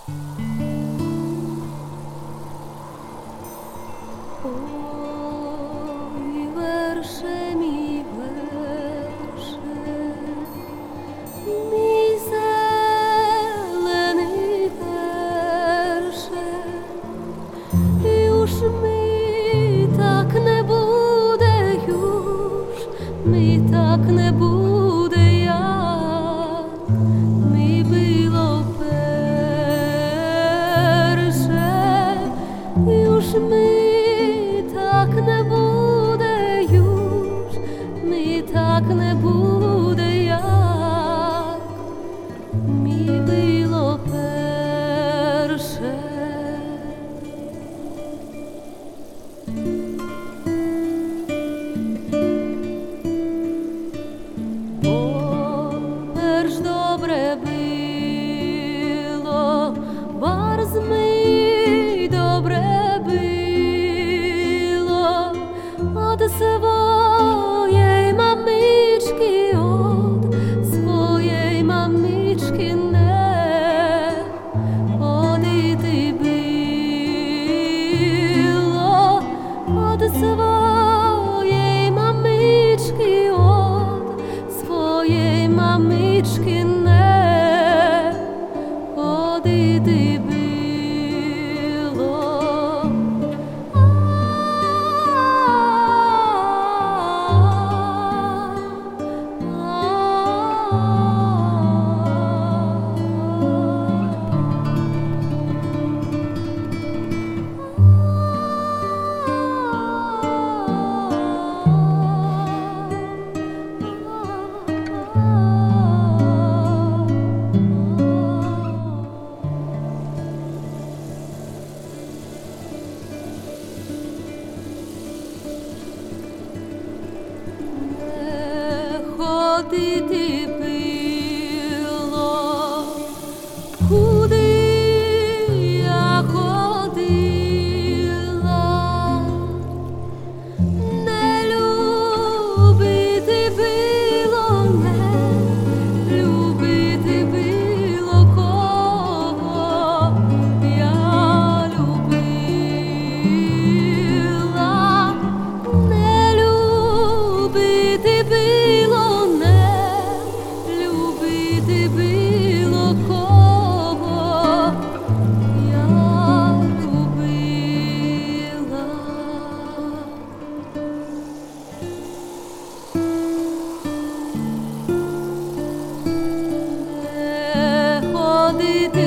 Ой, верше, мій верше, мій зелений верше, юж ми так не буде, юж ми так не буде, як ми було перше, юж ми так не буде, юж ми так не буде, як ми було перше. Перш добре було, барз ми добре було, от своєї мамички, от своєї мамички не одійти було, от своєї мамички, от своєї мамички не одійти було. Ходити було, куди я ходила, не любити було, не любити було, кого я любила, не любити було, любити було, кого я любила. Не ходити